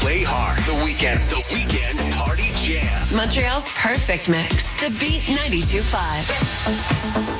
Speaker 1: play hard.
Speaker 2: The Weekend.
Speaker 1: The Weekend Party Jam.
Speaker 20: Montreal's perfect mix. The Beat ninety-two point five.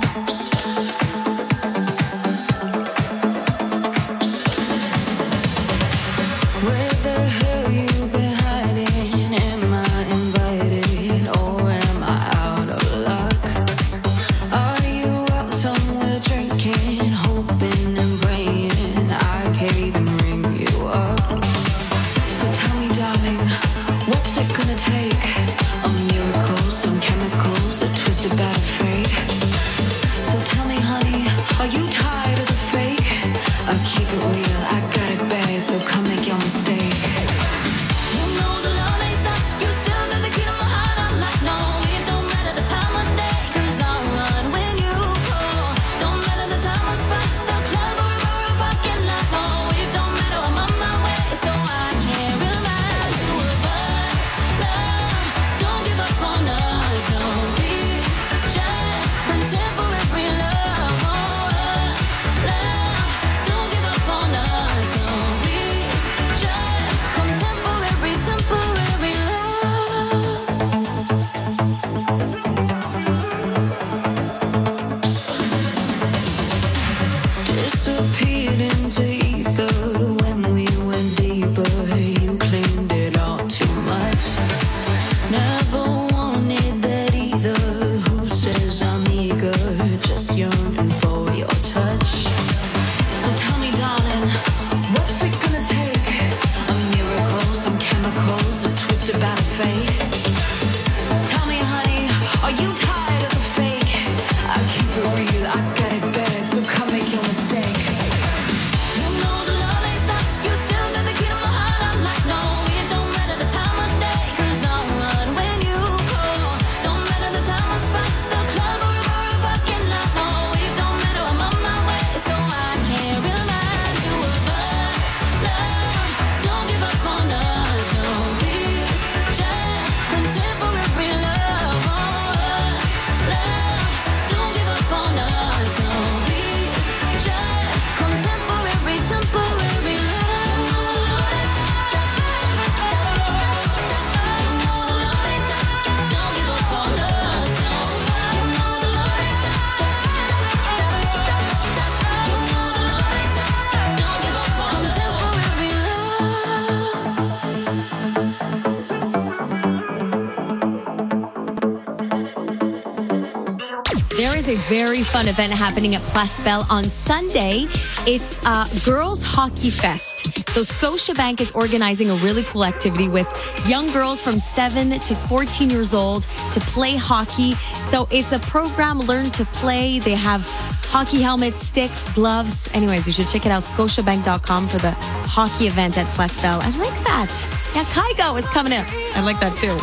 Speaker 4: A very fun event happening at Place Bell on Sunday. It's uh, Girls Hockey Fest. So Scotiabank is organizing a really cool activity with young girls from seven to fourteen years old to play hockey. So it's a program, Learn to Play. They have hockey helmets, sticks, gloves. Anyways, you should check it out, scotiabank dot com for the hockey event at Place Bell. I like that. Yeah, Kygo is coming in. I like that too.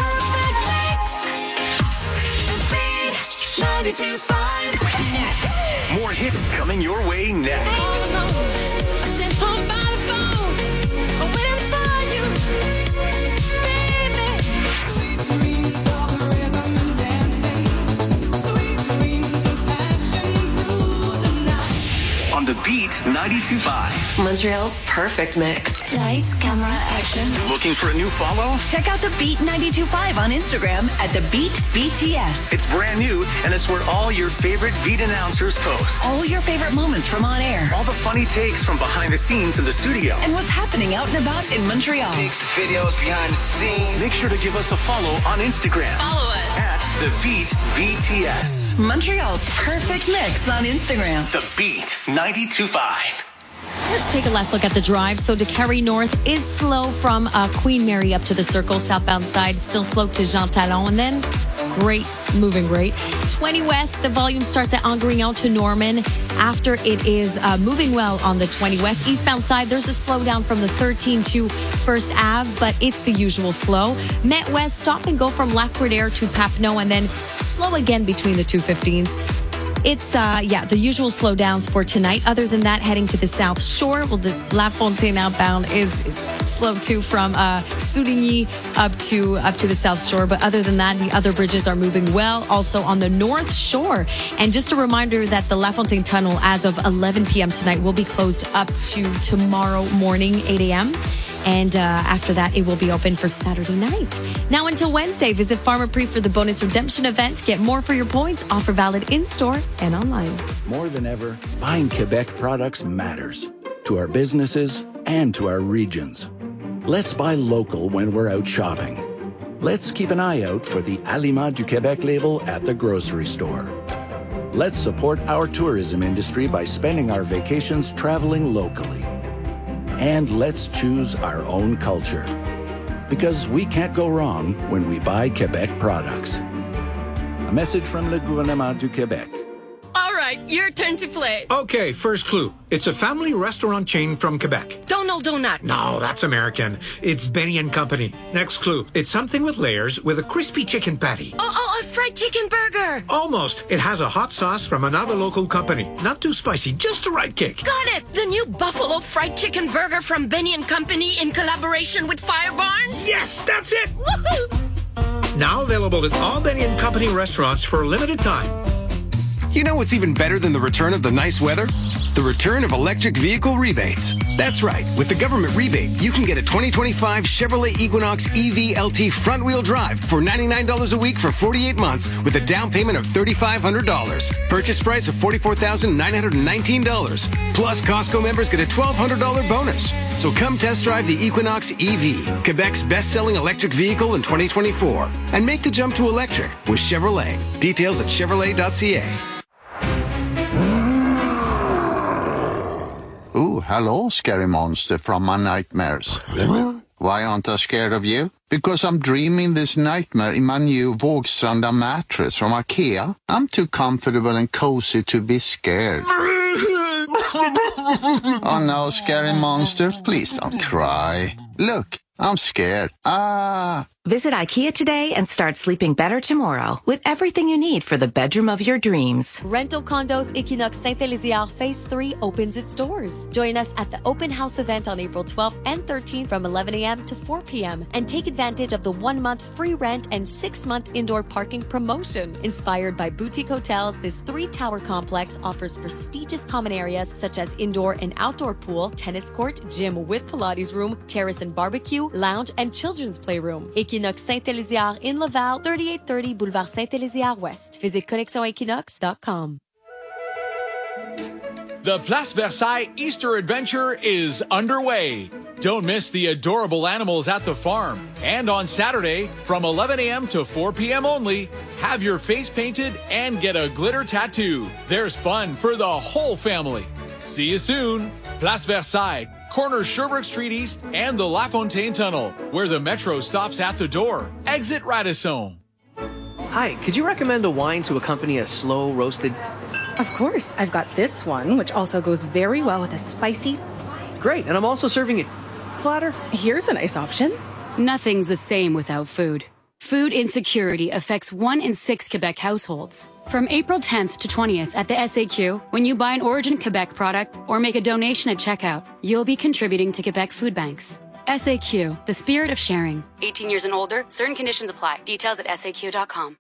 Speaker 1: ninety-two point five. Next. More hits coming your way next. On the Beat ninety-two point five.
Speaker 20: Montreal's perfect mix.
Speaker 5: Lights, camera, action.
Speaker 1: Looking for a new follow?
Speaker 20: Check out the Beat ninety-two point five on Instagram at the Beat B T S.
Speaker 1: It's brand new, and it's where all your favorite Beat announcers post.
Speaker 20: All your favorite moments from on air.
Speaker 1: All the funny takes from behind the scenes in the studio.
Speaker 20: And what's happening out and about in Montreal.
Speaker 2: Takes the videos behind the scenes.
Speaker 1: Make sure to give us a follow on Instagram.
Speaker 20: Follow us
Speaker 1: at the Beat B T S.
Speaker 20: Montreal's perfect mix on Instagram.
Speaker 1: The Beat ninety-two point five.
Speaker 4: Let's take a last look at the drive. So DeCarry North is slow from uh, Queen Mary up to the Circle. Southbound side still slow to Jean Talon. And then great, moving great. twenty West, the volume starts at Angrignon to Norman. After it is uh, moving well on the twenty West. Eastbound side, there's a slowdown from the thirteen to First Ave, but it's the usual slow. Met West, stop and go from Lac-Roder to Papineau, and then slow again between the two fifteens. It's, uh, yeah, the usual slowdowns for tonight. Other than that, heading to the South Shore, well, the La Fontaine outbound is slow too from uh, Souvigny up to up to the South Shore. But other than that, the other bridges are moving well. Also on the North Shore. And just a reminder that the La Fontaine Tunnel, as of eleven p.m. tonight, will be closed up to tomorrow morning, eight a.m. And uh, after that, it will be open for Saturday night. Now until Wednesday, visit Pharmaprix for the bonus redemption event. Get more for your points. Offer valid in-store and online.
Speaker 9: More than ever, buying Quebec products matters to our businesses and to our regions. Let's buy local when we're out shopping. Let's keep an eye out for the Aliments du Québec label at the grocery store. Let's support our tourism industry by spending our vacations traveling locally. And let's choose our own culture. Because we can't go wrong when we buy Quebec products. A message from Le Gouvernement du Québec.
Speaker 10: All right, your turn to play.
Speaker 11: Okay, first clue. It's a family restaurant chain from Quebec.
Speaker 10: Donald Donut.
Speaker 11: No, that's American. It's Benny and Company. Next clue. It's something with layers with a crispy chicken patty.
Speaker 10: Oh, oh, a fried chicken burger.
Speaker 11: Almost. It has a hot sauce from another local company. Not too spicy, just the right kick.
Speaker 10: Got it. The new Buffalo fried chicken burger from Benny and Company in collaboration with Fire Barns.
Speaker 11: Yes, that's it.
Speaker 10: Woohoo!
Speaker 11: Now available at all Benny and Company restaurants for a limited time.
Speaker 12: You know what's even better than the return of the nice weather? The return of electric vehicle rebates. That's right. With the government rebate, you can get a twenty twenty-five Chevrolet Equinox E V L T front-wheel drive for ninety-nine dollars a week for forty-eight months with a down payment of three thousand five hundred dollars. Purchase price of forty-four thousand nine hundred nineteen dollars. Plus, Costco members get a twelve hundred dollars bonus. So come test drive the Equinox E V, Quebec's best-selling electric vehicle in twenty twenty-four. And make the jump to electric with Chevrolet. Details at chevrolet dot c a.
Speaker 13: Ooh, hello, scary monster from my nightmares. Why aren't I scared of you? Because I'm dreaming this nightmare in my new Vågstranda mattress from IKEA. I'm too comfortable and cozy to be scared. Oh no, scary monster, please don't cry. Look, I'm scared. Ah.
Speaker 18: Visit IKEA today and start sleeping better tomorrow with everything you need for the bedroom of your dreams.
Speaker 4: Rental Condos Equinox Saint-Éliziard Phase three opens its doors. Join us at the Open House event on April twelfth and thirteenth from eleven a.m. to four p.m. and take advantage of the one-month free rent and six-month indoor parking promotion. Inspired by boutique hotels, this three-tower complex offers prestigious common areas such as indoor and outdoor pool, tennis court, gym with Pilates room, terrace and barbecue, lounge, and children's playroom. Equinox Saint-Éliziard in Laval, thirty-eight thirty Boulevard Saint-Éliziard West. Visit connexion equinox dot com.
Speaker 19: The Place Versailles Easter Adventure is underway. Don't miss the adorable animals at the farm. And on Saturday, from eleven a.m. to four p.m. only, have your face painted and get a glitter tattoo. There's fun for the whole family. See you soon. Place Versailles, corner Sherbrooke Street East and the La Fontaine Tunnel, where the metro stops at the door. Exit Radisson.
Speaker 21: Hi, could you recommend a wine to accompany a slow roasted?
Speaker 22: Of course, I've got this one, which also goes very well with a spicy.
Speaker 21: Great, and I'm also serving a platter.
Speaker 22: Here's a nice option.
Speaker 23: Nothing's the same without food. Food insecurity affects one in six Quebec households. From April tenth to twentieth at the S A Q, when you buy an Origin Quebec product or make a donation at checkout, you'll be contributing to Quebec food banks. S A Q, the spirit of sharing. eighteen years and older, certain conditions apply. Details at S A Q dot com.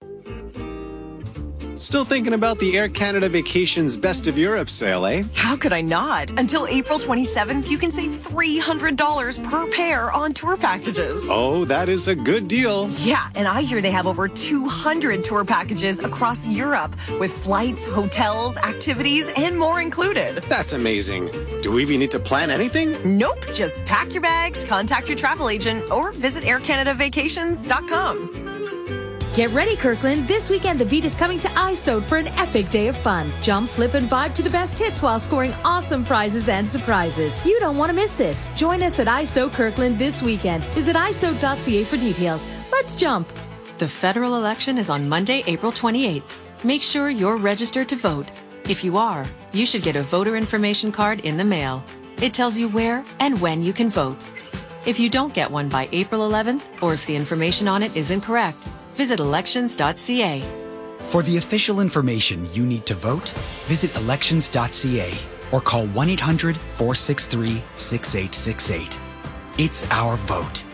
Speaker 24: Still thinking about the Air Canada Vacations Best of Europe sale, eh?
Speaker 20: How could I not? Until April twenty-seventh, you can save three hundred dollars per pair on tour packages.
Speaker 24: Oh, that is a good deal.
Speaker 20: Yeah, and I hear they have over two hundred tour packages across Europe with flights, hotels, activities, and more included.
Speaker 24: That's amazing. Do we even need to plan anything?
Speaker 20: Nope. Just pack your bags, contact your travel agent, or visit air canada vacations dot com.
Speaker 6: Get ready, Kirkland. This weekend, the beat is coming to ISOD for an epic day of fun. Jump, flip, and vibe to the best hits while scoring awesome prizes and surprises. You don't want to miss this. Join us at I S O Kirkland this weekend. Visit I S O dot C A for details. Let's jump.
Speaker 25: The federal election is on Monday, April twenty-eighth. Make sure you're registered to vote. If you are, you should get a voter information card in the mail. It tells you where and when you can vote. If you don't get one by April eleventh, or if the information on it is incorrect, visit elections dot c a.
Speaker 26: For the official information you need to vote, visit elections dot c a or call one eight hundred four six three six eight six eight. It's our vote.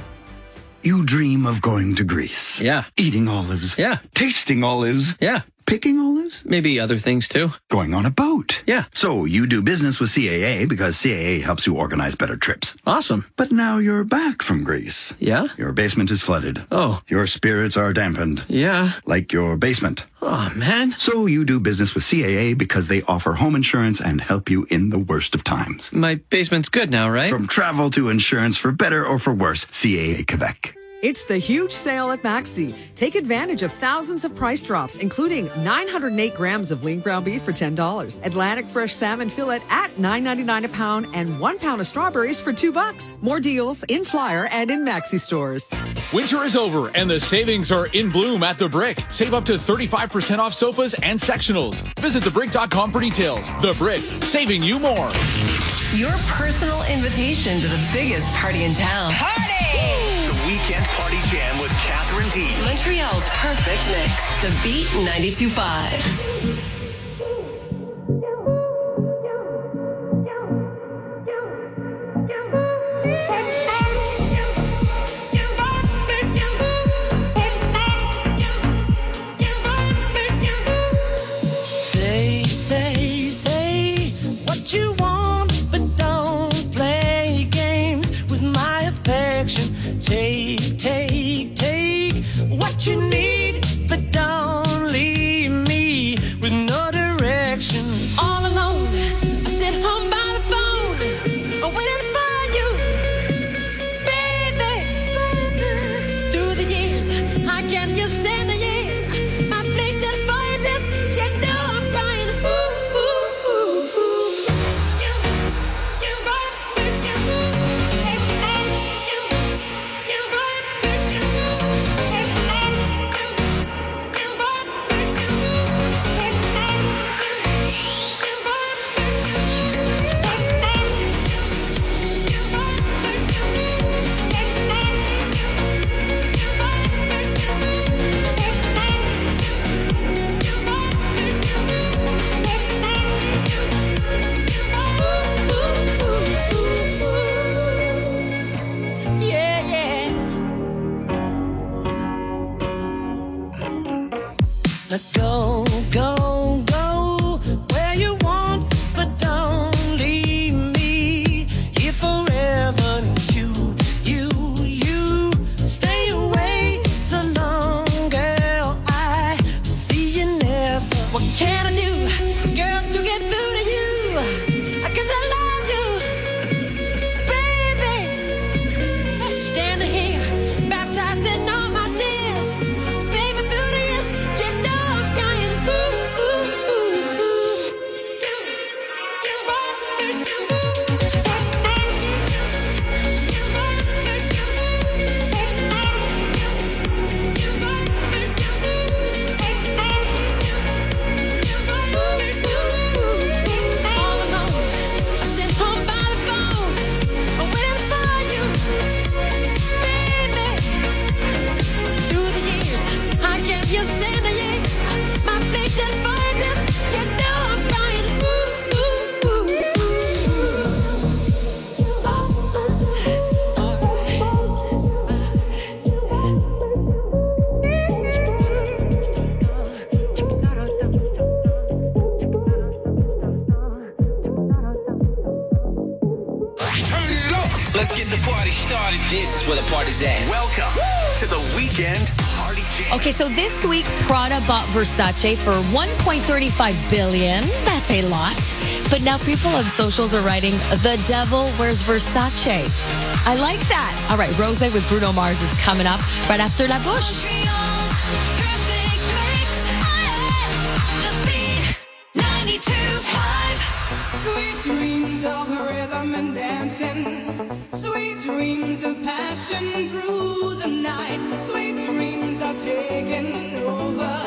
Speaker 27: You dream of going to Greece.
Speaker 35: Yeah.
Speaker 27: Eating olives.
Speaker 35: Yeah.
Speaker 27: Tasting olives.
Speaker 35: Yeah.
Speaker 3: picking olives?
Speaker 8: Maybe other things too.
Speaker 3: Going on a boat?
Speaker 8: Yeah.
Speaker 3: So you do business with C A A because C A A helps you organize better trips.
Speaker 8: Awesome.
Speaker 3: But now you're back from Greece.
Speaker 8: Yeah?
Speaker 3: Your basement is flooded.
Speaker 8: Oh.
Speaker 3: Your spirits are dampened.
Speaker 8: Yeah.
Speaker 3: Like your basement.
Speaker 8: Oh, man.
Speaker 3: So you do business with C A A because they offer home insurance and help you in the worst of times.
Speaker 8: My basement's good now, right?
Speaker 3: From travel to insurance, for better or for worse, C A A Quebec.
Speaker 14: It's the huge sale at Maxi. Take advantage of thousands of price drops, including nine hundred eight grams of lean ground beef for ten dollars, Atlantic fresh salmon fillet at nine ninety-nine a pound, and one pound of strawberries for two bucks. More deals in Flyer and in Maxi stores.
Speaker 19: Winter is over and the savings are in bloom at The Brick. Save up to thirty-five percent off sofas and sectionals. Visit the brick dot com for details. The Brick, saving you more.
Speaker 15: Your personal invitation to the biggest party in town.
Speaker 1: Party! The Weekend Party Jam with Catherine D.
Speaker 15: Montreal's perfect mix. The Beat ninety-two point five.
Speaker 16: Say, say, say what you want, but don't play games with my affection. Take, take, take what you need, but don't leave me with no direction. All alone, I sit home by the phone, I'm waiting for you, baby. Through the years, I can't just stand the year. My place that for you, dip, you know I'm crying. Ooh, ooh, ooh, ooh. You, you right, you, hey, hey, you, you right, you, hey, hey, you, you right, you, hey, hey, you, you yeah, yeah. Now go, go, go where you want, but don't leave me here forever. You, you, you stay away so long, girl. I see you never. What can I do, girl, to get through to you? I guess I love you, baby. Standing here, baptized in all my tears, baby. Through the years, you know I'm crying. Ooh, ooh, ooh, ooh. You, you right, you, all alone, I sit home by the phone, I'm waiting for you, baby. Through the years, I can't just stand the year. My place is voided, you know I'm crying. Ooh, ooh, ooh,
Speaker 2: Let's get the party started. This is where the party's at.
Speaker 1: Welcome to the Weekend Party Jam.
Speaker 4: Okay, so this week, Prada bought Versace for one point three five billion dollars. That's a lot. But now people on socials are writing, "The devil wears Versace." I like that. All right, Rosé with Bruno Mars is coming up right after La Bouche.
Speaker 16: Sweet dreams of rhythm and dancing, sweet dreams of passion through the night, sweet dreams are taking over.